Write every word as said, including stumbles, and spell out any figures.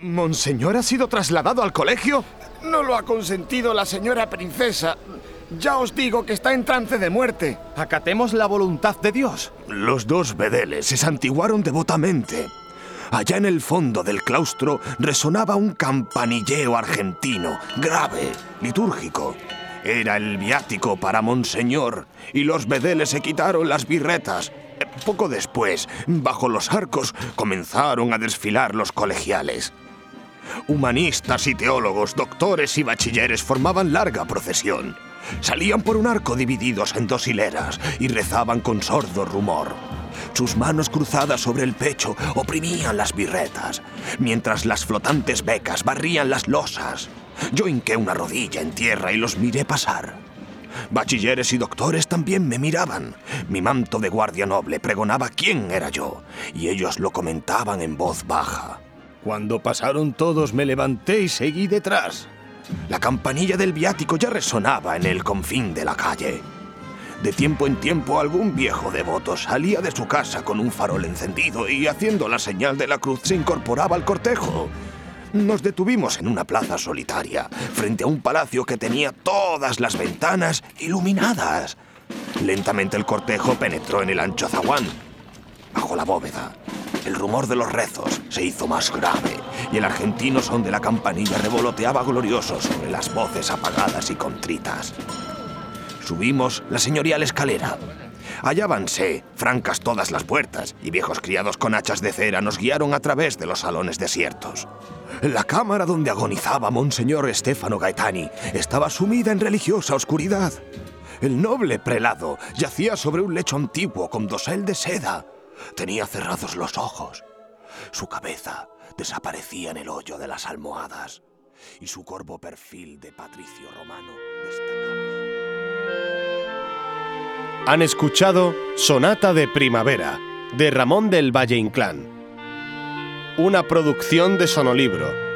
¿Monseñor ha sido trasladado al colegio? No lo ha consentido la señora princesa. Ya os digo que está en trance de muerte. Acatemos la voluntad de Dios. Los dos bedeles se santiguaron devotamente. Allá en el fondo del claustro resonaba un campanilleo argentino, grave, litúrgico. Era el viático para Monseñor, y los bedeles se quitaron las birretas. Poco después, bajo los arcos, comenzaron a desfilar los colegiales. Humanistas y teólogos, doctores y bachilleres formaban larga procesión. Salían por un arco divididos en dos hileras y rezaban con sordo rumor. Sus manos cruzadas sobre el pecho oprimían las birretas, mientras las flotantes becas barrían las losas. Yo hinqué una rodilla en tierra y los miré pasar. Bachilleres y doctores también me miraban. Mi manto de guardia noble pregonaba quién era yo, y ellos lo comentaban en voz baja. Cuando pasaron todos me levanté y seguí detrás. La campanilla del viático ya resonaba en el confín de la calle. De tiempo en tiempo algún viejo devoto salía de su casa con un farol encendido y, haciendo la señal de la cruz, se incorporaba al cortejo. Nos detuvimos en una plaza solitaria, frente a un palacio que tenía todas las ventanas iluminadas. Lentamente el cortejo penetró en el ancho zaguán. Bajo la bóveda, el rumor de los rezos se hizo más grave y el argentino son de la campanilla revoloteaba glorioso sobre las voces apagadas y contritas. Subimos la señorial escalera. Hallábanse francas todas las puertas y viejos criados con hachas de cera nos guiaron a través de los salones desiertos. La cámara donde agonizaba Monseñor Stefano Gaetani estaba sumida en religiosa oscuridad. El noble prelado yacía sobre un lecho antiguo con dosel de seda. Tenía cerrados los ojos. Su cabeza desaparecía en el hoyo de las almohadas y su corvo perfil de patricio romano destacaba. Han escuchado Sonata de Primavera, de Ramón del Valle Inclán. Una producción de Sonolibro.